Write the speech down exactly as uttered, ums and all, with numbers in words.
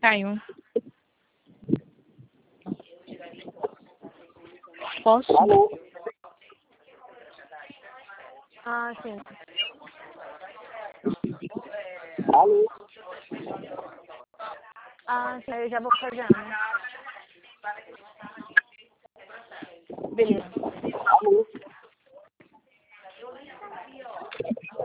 Caiu. Posso? Alô? Ah, sim. Alô? Ah, sim, eu já vou fazer. Beleza. Alô?